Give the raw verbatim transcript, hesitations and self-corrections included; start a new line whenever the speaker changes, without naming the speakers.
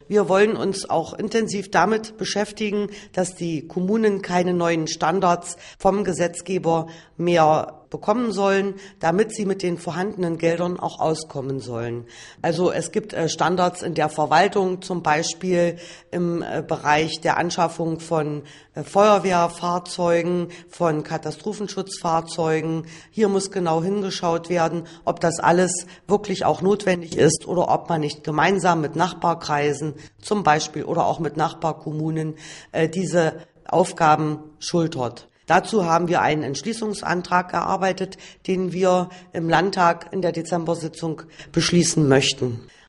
Wir wollen uns auch intensiv damit beschäftigen, dass die Kommunen keine neuen Standards vom Gesetzgeber mehr bekommen sollen, damit sie mit den vorhandenen Geldern auch auskommen sollen. Also es gibt Standards in der Verwaltung, zum Beispiel im Bereich der Anschaffung von Feuerwehrfahrzeugen, von Katastrophenschutzfahrzeugen. Hier muss genau hingeschaut werden, ob das alles wirklich auch notwendig ist oder ob man nicht gemeinsam mit Nachbarkreisen zum Beispiel oder auch mit Nachbarkommunen diese Aufgaben schultert. Dazu haben wir einen Entschließungsantrag erarbeitet, den wir im Landtag in der Dezembersitzung beschließen möchten.